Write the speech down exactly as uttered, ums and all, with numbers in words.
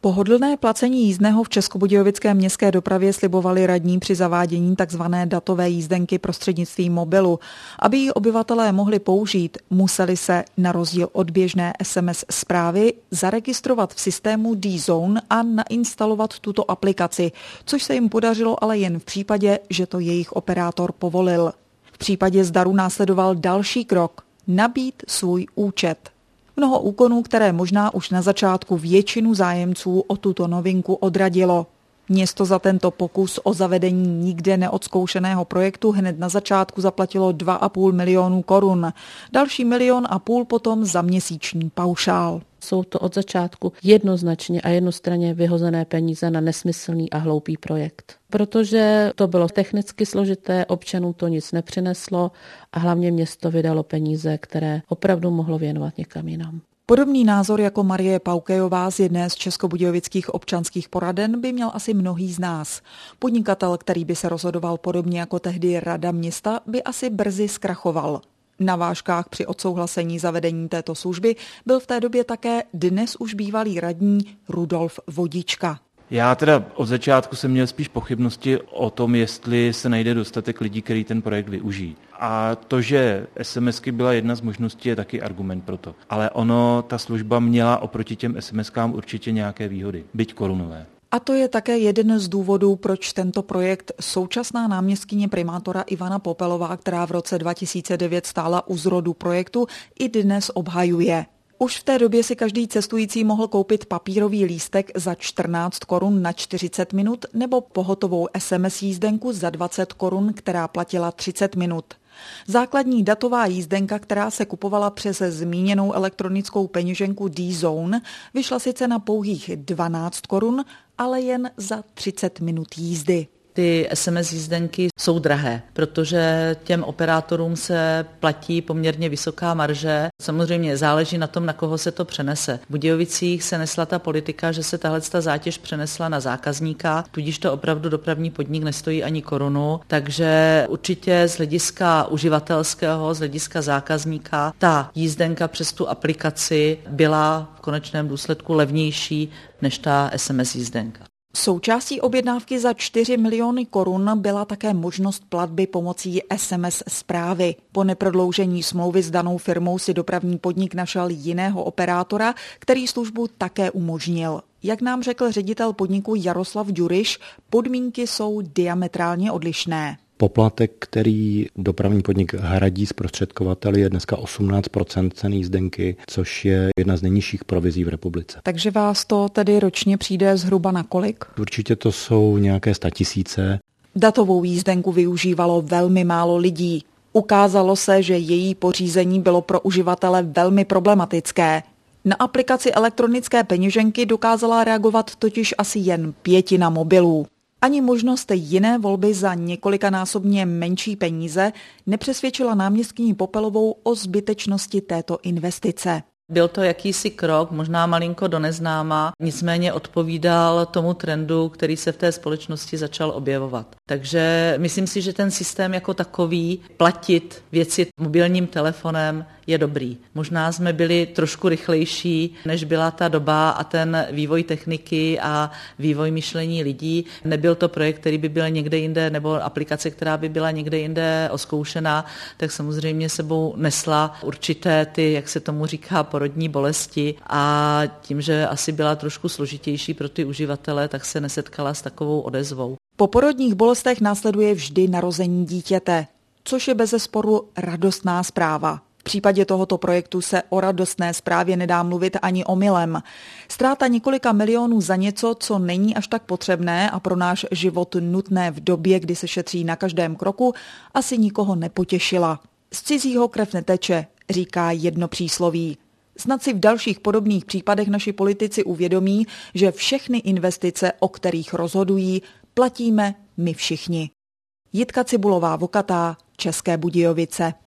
Pohodlné placení jízdného v Českobudějovické městské dopravě slibovali radní při zavádění tzv. Datové jízdenky prostřednictvím mobilu. Aby ji obyvatelé mohli použít, museli se, na rozdíl od běžné es em es zprávy, zaregistrovat v systému D-Zone a nainstalovat tuto aplikaci, což se jim podařilo ale jen v případě, že to jejich operátor povolil. V případě zdaru následoval další krok – nabít svůj účet. Mnoho úkonů, které možná už na začátku většinu zájemců o tuto novinku odradilo. Město za tento pokus o zavedení nikde neodzkoušeného projektu hned na začátku zaplatilo dva a půl milionu korun. Další milion a půl potom za měsíční paušál. Jsou to od začátku jednoznačně a jednostranně vyhozené peníze na nesmyslný a hloupý projekt. Protože to bylo technicky složité, občanům to nic nepřineslo a hlavně město vydalo peníze, které opravdu mohlo věnovat někam jinam. Podobný názor jako Marie Paukejová z jedné z českobudějovických občanských poraden by měl asi mnohý z nás. Podnikatel, který by se rozhodoval podobně jako tehdy Rada města, by asi brzy zkrachoval. Na vážkách při odsouhlasení zavedení této služby byl v té době také dnes už bývalý radní Rudolf Vodička. Já teda od začátku jsem měl spíš pochybnosti o tom, jestli se najde dostatek lidí, který ten projekt využijí. A to, že SMSky byla jedna z možností, je taky argument pro to. Ale ono, ta služba měla oproti těm SMSkám určitě nějaké výhody, byť korunové. A to je také jeden z důvodů, proč tento projekt současná náměstkyně primátora Ivana Popelová, která v roce dva tisíce devět stála u zrodu projektu, i dnes obhajuje. Už v té době si každý cestující mohl koupit papírový lístek za čtrnáct korun na čtyřicet minut nebo pohotovou es em es jízdenku za dvacet korun, která platila třicet minut. Základní datová jízdenka, která se kupovala přes zmíněnou elektronickou peněženku D-Zone, vyšla sice na pouhých dvanáct korun, ale jen za třicet minut jízdy. Ty es em es jízdenky jsou drahé, protože těm operátorům se platí poměrně vysoká marže. Samozřejmě záleží na tom, na koho se to přenese. V Budějovicích se nesla ta politika, že se tahle zátěž přenesla na zákazníka, tudíž to opravdu dopravní podnik nestojí ani korunu, takže určitě z hlediska uživatelského, z hlediska zákazníka, ta jízdenka přes tu aplikaci byla v konečném důsledku levnější než ta es em es jízdenka. Součástí objednávky za čtyři miliony korun byla také možnost platby pomocí es em es zprávy. Po neprodloužení smlouvy s danou firmou si dopravní podnik našel jiného operátora, který službu také umožnil. Jak nám řekl ředitel podniku Jaroslav Ďuriš, podmínky jsou diametrálně odlišné. Poplatek, který dopravní podnik hradí zprostředkovateli, je dneska osmnáct procent ceny jízdenky, což je jedna z nejnižších provizí v republice. Takže vás to tedy ročně přijde zhruba na kolik? Určitě to jsou nějaké statisíce. Datovou jízdenku využívalo velmi málo lidí. Ukázalo se, že její pořízení bylo pro uživatele velmi problematické. Na aplikaci elektronické peněženky dokázala reagovat totiž asi jen pětina mobilů. Ani možnost jiné volby za několikanásobně menší peníze nepřesvědčila náměstkyni Popelovou o zbytečnosti této investice. Byl to jakýsi krok, možná malinko do neznáma, nicméně odpovídal tomu trendu, který se v té společnosti začal objevovat. Takže myslím si, že ten systém jako takový, platit věci mobilním telefonem, je dobrý. Možná jsme byli trošku rychlejší, než byla ta doba a ten vývoj techniky a vývoj myšlení lidí. Nebyl to projekt, který by byl někde jinde, nebo aplikace, která by byla někde jinde oskoušená, tak samozřejmě sebou nesla určité ty, jak se tomu říká, porodní bolesti a tím, že asi byla trošku složitější pro ty uživatele, tak se nesetkala s takovou odezvou. Po porodních bolestech následuje vždy narození dítěte, což je bezesporu radostná zpráva. V případě tohoto projektu se o radostné zprávě nedá mluvit ani omylem. Ztráta několika milionů za něco, co není až tak potřebné a pro náš život nutné v době, kdy se šetří na každém kroku, asi nikoho nepotěšila. Z cizího krev neteče, říká jedno přísloví. Snad si v dalších podobných případech naši politici uvědomí, že všechny investice, o kterých rozhodují, platíme my všichni. Jitka Cibulová-Vokatá, České Budějovice.